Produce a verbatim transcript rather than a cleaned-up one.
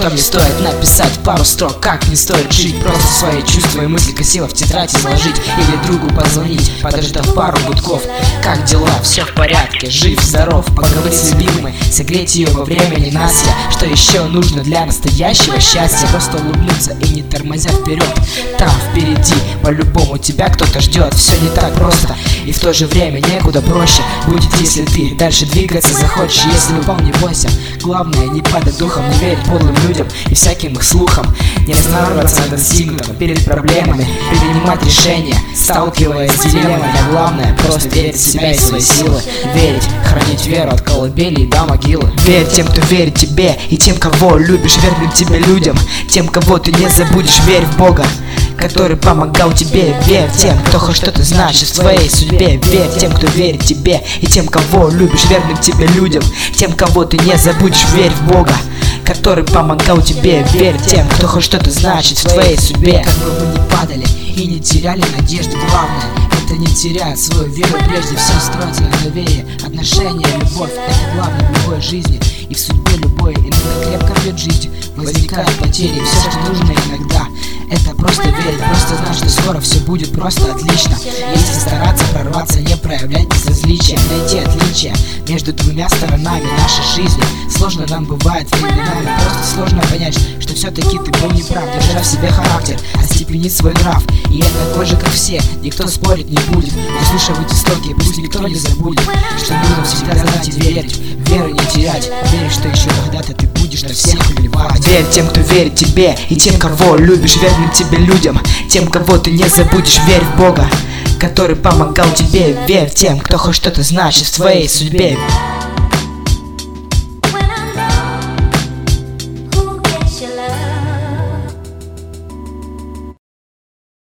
что мне стоит написать пару строк, как не стоит жить. Просто свои чувства и мысли красиво в тетрадь изложить, или другу позвонить, подождав пару гудков. Как дела? Все в порядке, жив, здоров, поговорить с любимой, согреть ее во время ненастья. Что еще нужно для настоящего счастья? Просто улыбнуться и не тормозя вперед. Там впереди по-любому тебя кто-то ждет. Все не так просто и в то же время некуда проще будет, если ты дальше двигаться захочешь. Если упал, не бойся, главное не падать духом, не верить подлым людям и всяким их слухам, не останавливаться на достигнутом перед проблемами, принимать решения, сталкиваясь с дилеммой. А главное просто верить в себя и свои силы, верить, хранить веру от колыбели до могилы. Верь тем, кто верит тебе, и тем, кого любишь, верным тебе людям, тем, кого ты не забудешь. Верь в Бога, который помогал тебе. Верь тем, кто хоть что-то значит в твоей судьбе. Верь тем, кто верит тебе, и тем, кого любишь, верным тебе людям, тем, кого ты не забудешь. Верь в Бога, который помогал тебе. Верь тем, кто хоть что-то значит в твоей судьбе. Как бы вы ни падали и не теряли надежды, главное — это не терять свою веру. Прежде всего строить на доверие, отношения, любовь — это главное в любой жизни и в судьбе любой. Иногда крепко бьет жизнь, возникают потери. Все, что нужно иногда, это просто верить, просто знать, что скоро все будет просто отлично. Если стараться прорваться, не проявлять безразличия, найти отличия между двумя сторонами нашей жизни. Сложно нам бывает временами, просто сложно понять, что все-таки ты был неправ, держа в себе характер, остепенить свой нрав. И я такой же, как все, никто спорить не будет. Услышивать истоки, пусть никто не забудет, что нужно всегда знать и верить, веру не терять, верить, что еще когда-то ты будешь на всех плевать. Верь тем, кто верит тебе, и тем, кого любишь, верным тебе людям, тем, кого ты не забудешь. Верь в Бога, который помогал тебе. Верь тем, кто хоть что-то значит в твоей судьбе. When I'm low, who gets your love?